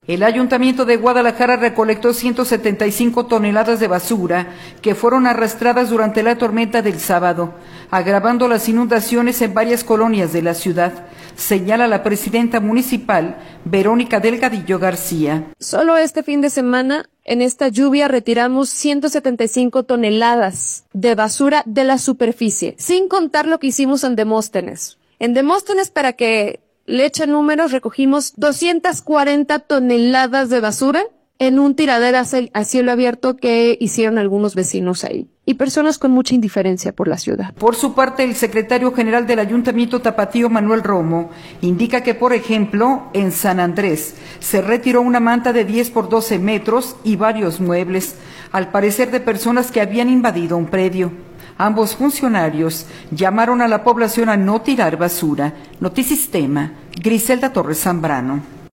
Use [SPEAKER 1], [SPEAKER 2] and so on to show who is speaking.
[SPEAKER 1] El Ayuntamiento de Guadalajara recolectó 175 toneladas de basura que fueron arrastradas durante la tormenta del sábado, agravando las inundaciones en varias colonias de la ciudad, señala la presidenta municipal, Verónica Delgadillo García.
[SPEAKER 2] Solo este fin de semana, en esta lluvia, retiramos 175 toneladas de basura de la superficie, sin contar lo que hicimos en Demóstenes. En Demóstenes, para que le echen números, recogimos 240 toneladas de basura en un tiradero a cielo abierto que hicieron algunos vecinos ahí y personas con mucha indiferencia por la ciudad.
[SPEAKER 1] Por su parte, el secretario general del Ayuntamiento Tapatío, Manuel Romo, indica que, por ejemplo, en San Andrés se retiró una manta de 10 por 12 metros y varios muebles, al parecer de personas que habían invadido un predio. Ambos funcionarios llamaron a la población a no tirar basura. Notisistema, Griselda Torres Zambrano.